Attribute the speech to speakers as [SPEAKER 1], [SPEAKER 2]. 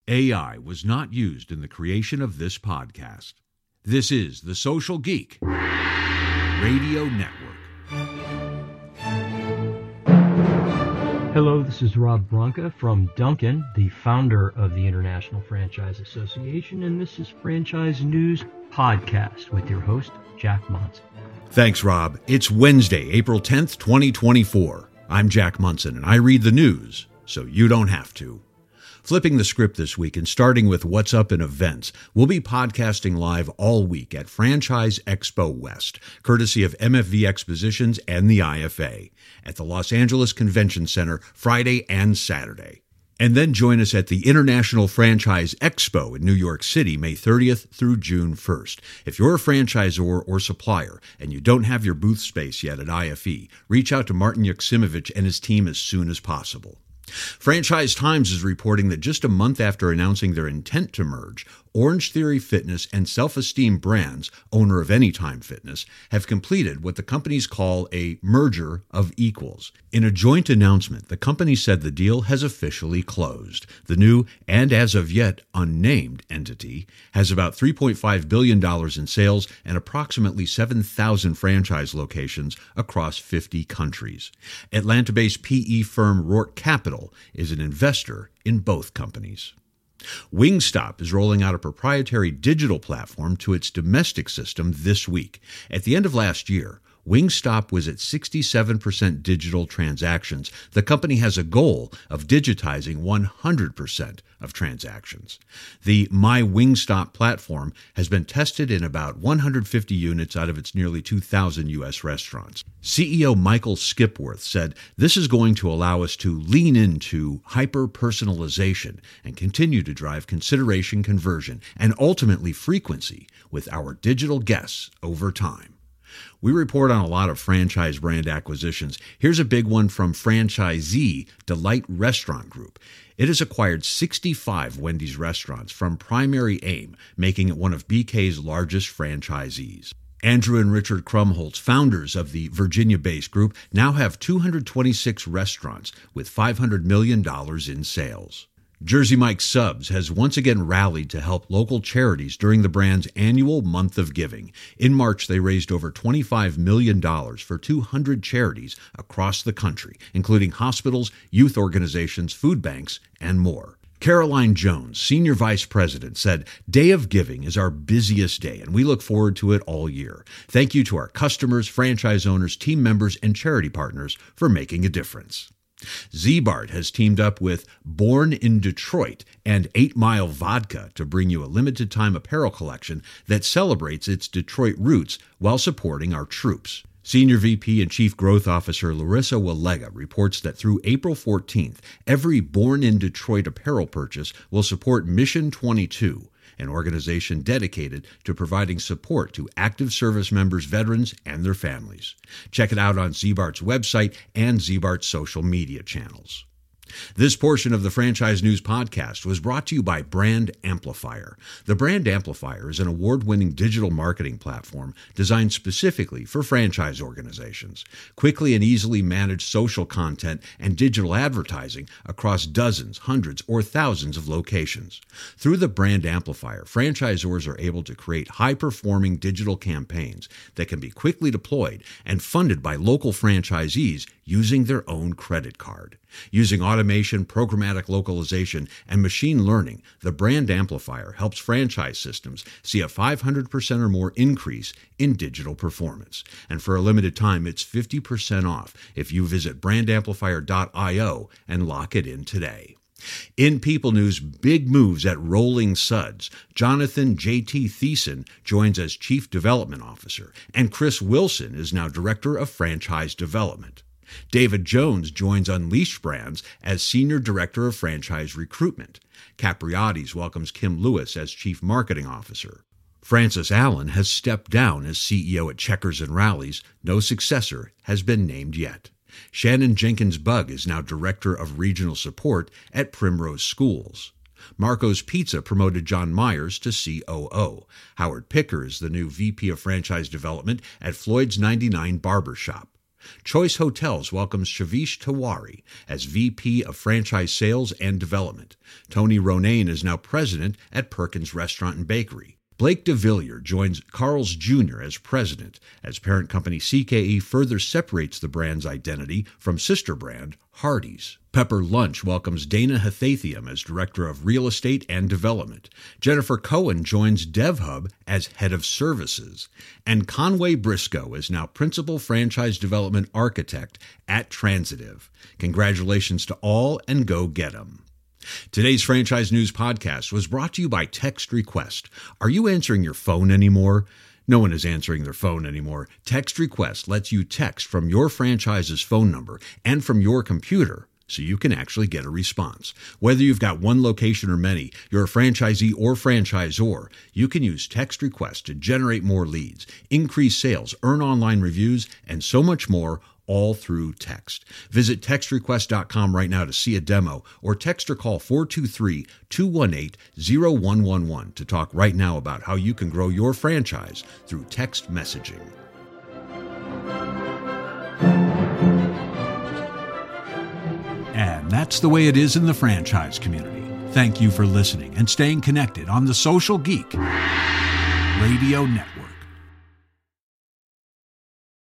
[SPEAKER 1] AI was not used in the creation of this podcast. This is the Social Geek Radio Network.
[SPEAKER 2] Hello, this is Rob Branca from Duncan, the founder of the International Franchise Association, and this is Franchise News Podcast with your host, Jack Monson.
[SPEAKER 1] Thanks, Rob. It's Wednesday, April 10th, 2024. I'm Jack Monson, and I read the news so you don't have to. Flipping the script this week and starting with What's Up in Events, we'll be podcasting live all week at Franchise Expo West, courtesy of MFV Expositions and the IFA, at the Los Angeles Convention Center Friday and Saturday. And then join us at the International Franchise Expo in New York City, May 30th through June 1st. If you're a franchisor or supplier and you don't have your booth space yet at IFE, reach out to Martin Yuksimovic and his team as soon as possible. Franchise Times is reporting that just a month after announcing their intent to merge, Orange Theory Fitness and Self-Esteem Brands, owner of Anytime Fitness, have completed what the companies call a merger of equals. In a joint announcement, the company said the deal has officially closed. The new, and as of yet unnamed, entity has about $3.5 billion in sales and approximately 7,000 franchise locations across 50 countries. Atlanta-based PE firm Rourke Capital is an investor in both companies. Wingstop is rolling out a proprietary digital platform to its domestic system this week. At the end of last year, Wingstop was at 67% digital transactions. The company has a goal of digitizing 100% of transactions. The My Wingstop platform has been tested in about 150 units out of its nearly 2,000 U.S. restaurants. CEO Michael Skipworth said, "This is going to allow us to lean into hyper-personalization and continue to drive consideration, conversion, and ultimately frequency with our digital guests over time." We report on a lot of franchise brand acquisitions. Here's a big one from franchisee Delight Restaurant Group. It has acquired 65 Wendy's restaurants from Primary Aim, making it one of BK's largest franchisees. Andrew and Richard Krumholtz, founders of the Virginia-based group, now have 226 restaurants with $500 million in sales. Jersey Mike's Subs has once again rallied to help local charities during the brand's annual Month of Giving. In March, they raised over $25 million for 200 charities across the country, including hospitals, youth organizations, food banks, and more. Caroline Jones, Senior Vice President, said, "Day of Giving is our busiest day, and we look forward to it all year. Thank you to our customers, franchise owners, team members, and charity partners for making a difference." Ziebart has teamed up with Born in Detroit and 8 Mile Vodka to bring you a limited-time apparel collection that celebrates its Detroit roots while supporting our troops. Senior VP and Chief Growth Officer Larissa Walega reports that through April 14th, every Born in Detroit apparel purchase will support Mission 22, an organization dedicated to providing support to active service members, veterans, and their families. Check it out on Ziebart's website and Ziebart's social media channels. This portion of the Franchise News Podcast was brought to you by Brand Amplifier. The Brand Amplifier is an award-winning digital marketing platform designed specifically for franchise organizations. Quickly and easily manage social content and digital advertising across dozens, hundreds, or thousands of locations. Through the Brand Amplifier, franchisors are able to create high-performing digital campaigns that can be quickly deployed and funded by local franchisees using their own credit card. Using automation, programmatic localization, and machine learning, the Brand Amplifier helps franchise systems see a 500% or more increase in digital performance. And for a limited time, it's 50% off if you visit brandamplifier.io and lock it in today. In People News, big moves at Rolling Suds. Jonathan J.T. Thiessen joins as Chief Development Officer, and Chris Wilson is now Director of Franchise Development. David Jones joins Unleashed Brands as Senior Director of Franchise Recruitment. Capriati's welcomes Kim Lewis as Chief Marketing Officer. Francis Allen has stepped down as CEO at Checkers and Rallies. No successor has been named yet. Shannon Jenkins Bugg is now Director of Regional Support at Primrose Schools. Marco's Pizza promoted John Myers to COO. Howard Picker is the new VP of Franchise Development at Floyd's 99 Barbershop. Choice Hotels welcomes Shavish Tiwari as VP of Franchise Sales and Development. Tony Ronayne is now president at Perkins Restaurant and Bakery. Blake DeVillier joins Carl's Jr. as president, as parent company CKE further separates the brand's identity from sister brand Hardee's. Pepper Lunch welcomes Dana Hathathiam as Director of Real Estate and Development. Jennifer Cohen joins DevHub as Head of Services. And Conway Briscoe is now Principal Franchise Development Architect at Transitive. Congratulations to all, and go get 'em. Today's Franchise News Podcast was brought to you by Text Request. Are you answering your phone anymore? No one is answering their phone anymore. Text Request lets you text from your franchise's phone number and from your computer, so you can actually get a response. Whether you've got one location or many, you're a franchisee or franchisor, you can use Text Request to generate more leads, increase sales, earn online reviews, and so much more, all through text. Visit textrequest.com right now to see a demo, or text or call 423-218-0111 to talk right now about how you can grow your franchise through text messaging. And that's the way it is in the franchise community. Thank you for listening and staying connected on the Social Geek Radio Network.